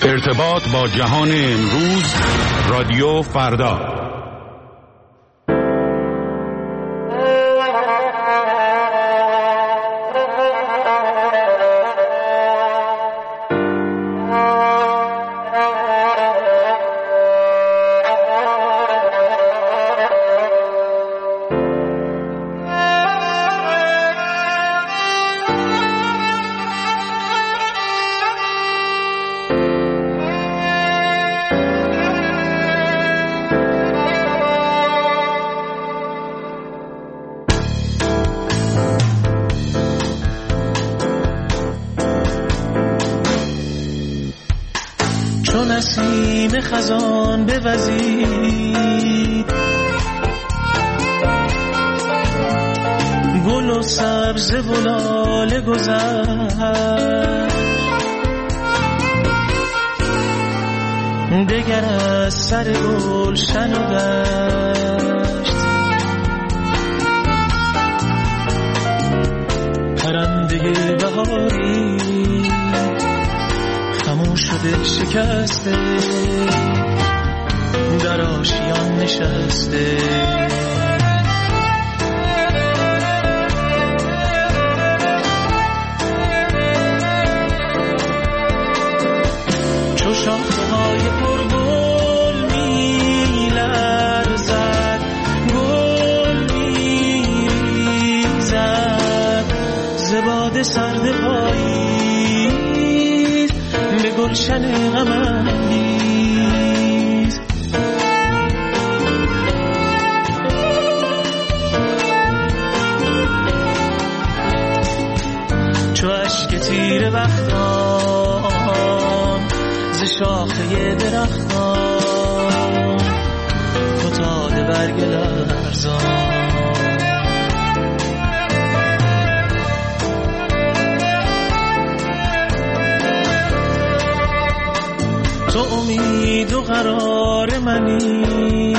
ارتباط با جهان امروز، رادیو فردا. نسیم خزان بوزید، گل و سبز و لاله گذشت، دگر از سر گلشن و دشت، پرنده بهاری خاموش شده شکسته، در آشیان نشسته، چو شاخه‌های پرگل می‌لرزد، گل می‌ریزد ز باد سرد پاییز به گلشن غم‌انگیز. چو اشک تیره بختان ز شاخه درختان فتاده برگ لرزان، تو امید و قرار منی،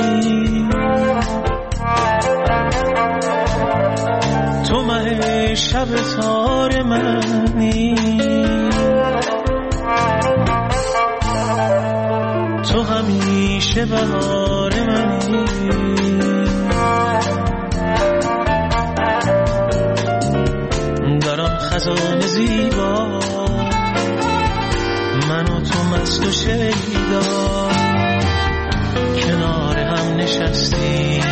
تو مه شب تار منی، تو همیشه بهار منی، در آن خزان زیبا من و تو مست و شیدا کنار هم نشستیم،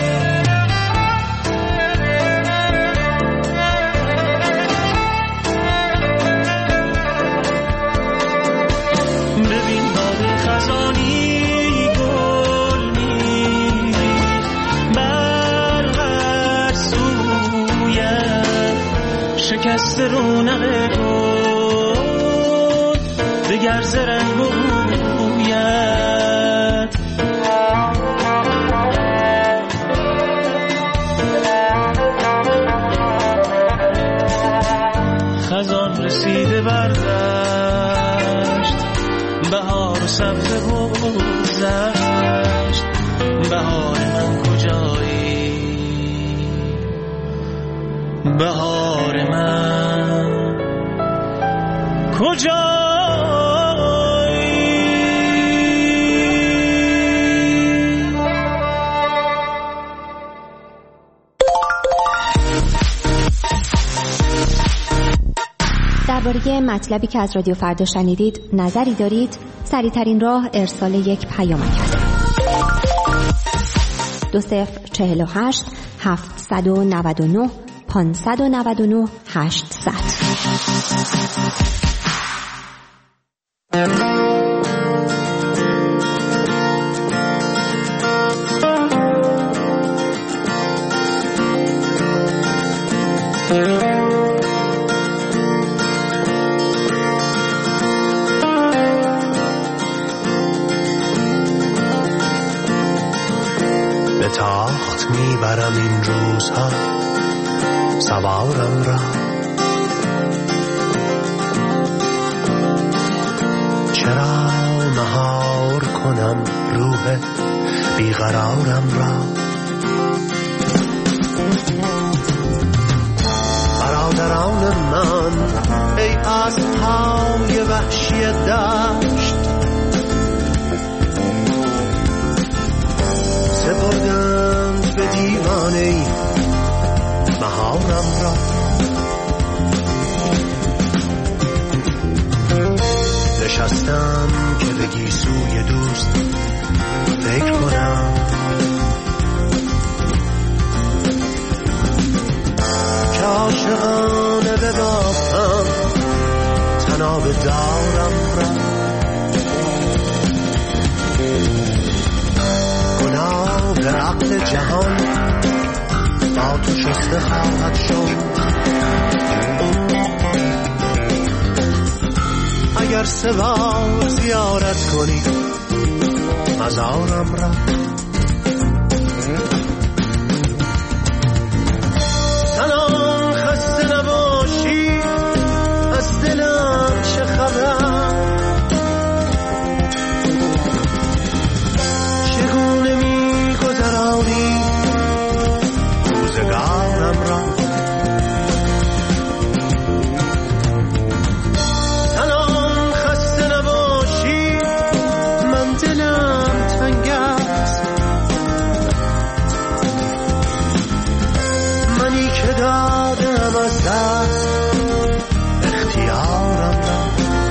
ببین باد خزانی گل می‌ریخت بر هر سویت، شکست رونق گل دگر ز رنگ و بویت، خزان رسیده بر دشت، بهار و سبزه گذشت، بهار من کجایی، بهار من کجایی. درباره مطلبی که از رادیو فردا شنیدید نظری دارید؟ سریع‌ترین راه ارسال یک پیامک است. 2048 799 599 800. به تاخت میبرم این روزها سوارم را، چرا مهار کنم روح بیقرارم را. برادران من ای اسب‌های وحشی دشت، کنم را نشستم که به گیسوی دوست فکر کنم که عاشقانه ببافم تناب دارم را گناه عقل جهان با تو شسته خواهد شد اگر سه بار زیارت کنی مزارم را سلام خسته نباشی از دلم چه خبر چگونه می گذرانی روزگارم را سلام خسته نباشی من دلم تنگ است منی که دادم از دست اختیارم را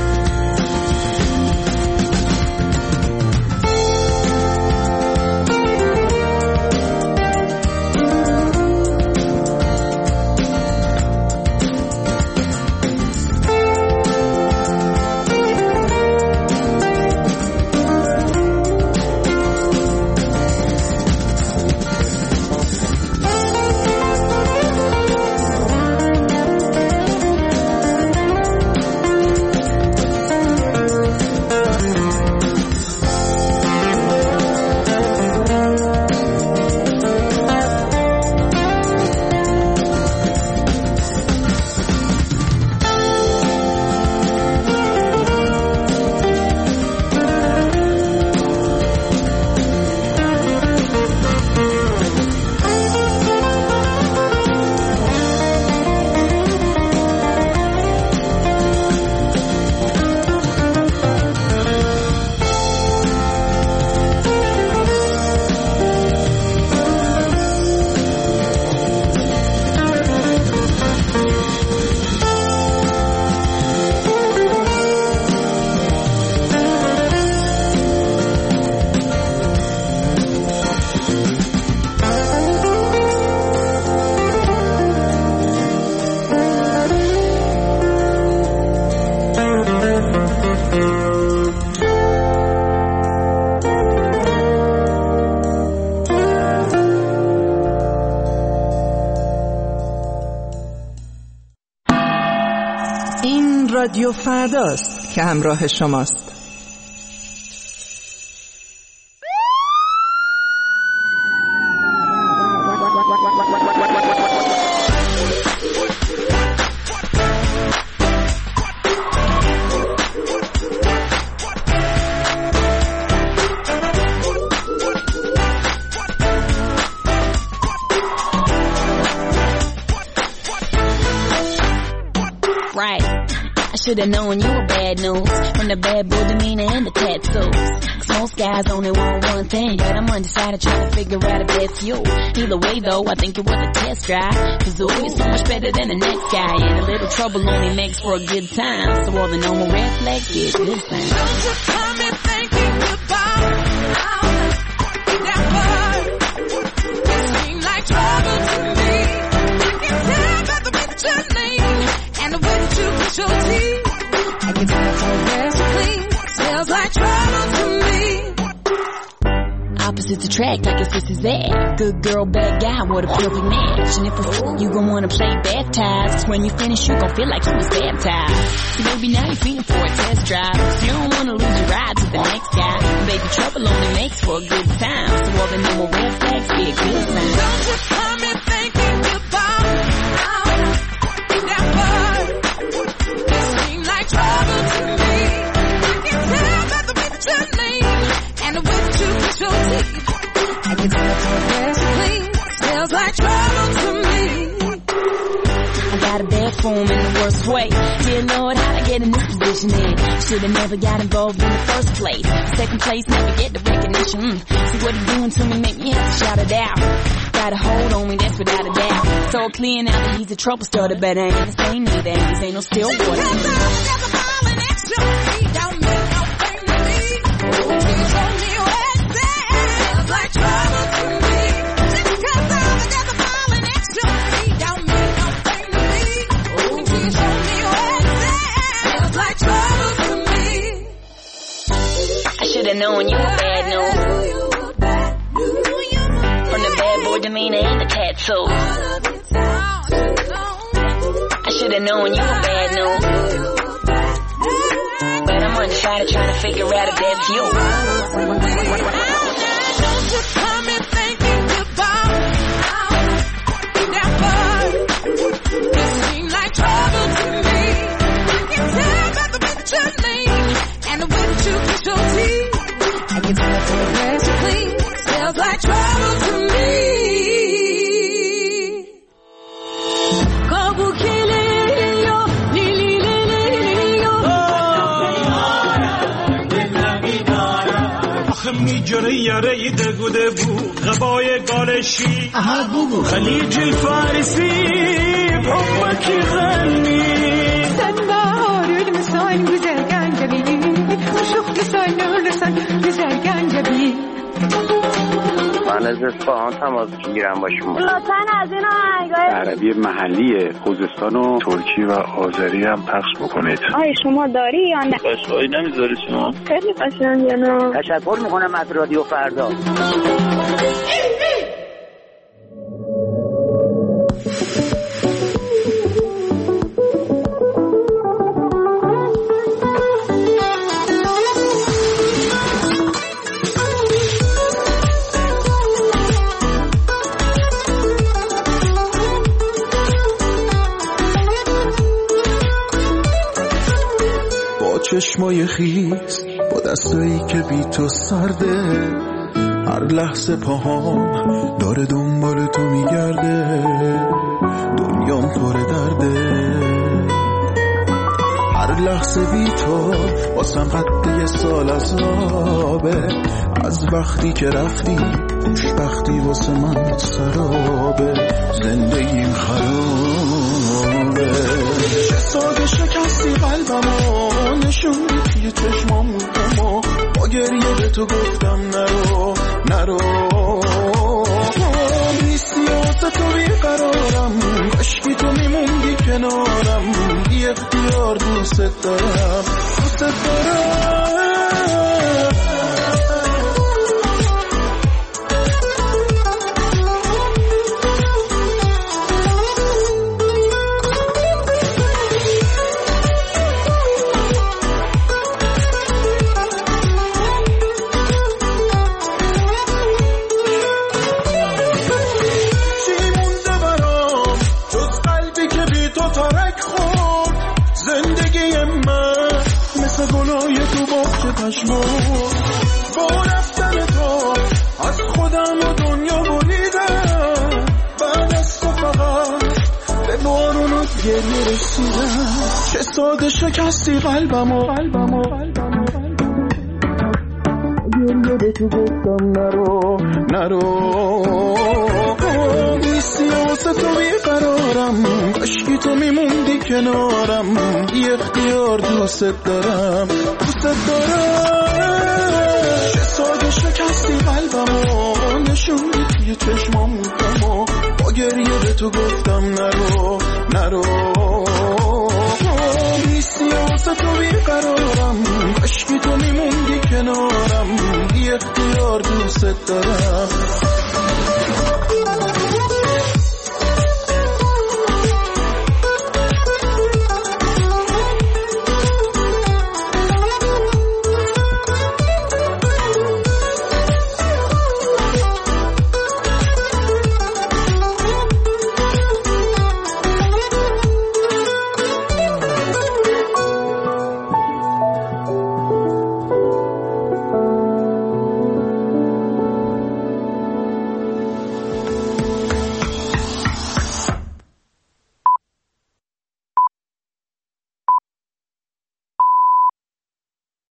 رادیو فرداست که همراه شماست. Should've known you were bad news from the bad boy demeanor and the tattoos. Cause most guys only want one thing, but I'm undecided trying to figure out if that's you. Either way though, I think it was a test drive. Cause ooh, you're so much better than the next guy, and a little trouble only makes for a good time. So all the normal red flags get good things. Don't you come me thinking goodbye. That word, it seems like trouble to me. I can tell by the way that you lean and the way that you push your teeth. I can tell your dress clean, smells like trouble to me. Opposites attract like your sister's there. Good girl, bad guy, what a perfect match. And if a fool, you gon' wanna play baptized. Cause when you finish, you gon' feel like you was baptized. So baby, now you're feeling for a test drive. Cause you don't wanna lose your ride to the next guy. And baby, trouble only makes for a good time. So all the normal red flags be a good sign. Don't you come in thinking goodbye. That word, it seems like trouble to me. I can tell by the way that you lean and the way that you push your teeth. I can tell your dress clean, smells like trouble to me. I got a bad form in the worst way. Dear Lord, how'd I get in this position then? Should've never got involved in the first place. Second place, never get the recognition. See what he doing to me, make me have to shout it out. got a hold on me, that's without a doubt. So clear now that he's a trouble starter, but I ain't the same neither. This ain't no still water. Should've known you were bad news. From the bad boy demeanor and the tattoos. I should've known you were bad news. But I'm undecided trying to figure out if that's you. Don't you come and thinking goodbye. Never. You seem like trouble to me. I can tell by the way that you lean and the way that you kiss your teeth. I can tell for a glass of clean. Smells like trouble to me. Kabu kiliyo, lilililiyo. آخه میجره یاره دگو دگو غبای گالشی خلیج الفارسی بحبك غني Sonbahar ölmüşsen güzel gencebi. Uşukluysan ölürsen güzel gencebi. من از اصفهان تماس میگیرم با شما. لطفاً از این آهنگای عربی محلی خوزستان و ترکی و آذری هم پخش بکنید. آیا شما داری یا نه؟ قشقایی نمیذاری شما؟ خیلی قشنگه نه؟ تشکر میکنم از رادیو فردا. چشمای خیس با دستایی که بی تو سرده هر لحظه پاهام داره دنبال تو میگرده دنیام پر درده هر لحظه بی تو واسم قد یه سال عذابه از وقتی که رفتی خوشبختی واسه من سرابه زندگیم خرابه چه ساده شکستی قلبمو نشوندی توی چشمامو با گریه به تو گفتم نرو نیستی واسه تو بیقرارم کاشکی تو میموندی کنارم بی اختیار دوست دارم گلای تو باغچه پشمام با رفتن تو از خودم و دنیا بریدم بعد از تو فقط به بارون و گریه رسیدم چه ساده شکستی قلبمو گریه به تو گفتم نرو نیستی واسه تو بیقرارم کاشکی تو میموندی کنارم بی اختیار دوست دارم چه ساده شکستی قلبمو نشوندی توی چشمامو با گریه به تو گفتم نرو نیستی واسه تو بیقرارم کاشکی تو میموندی کنارم بی اختیار دوست دارم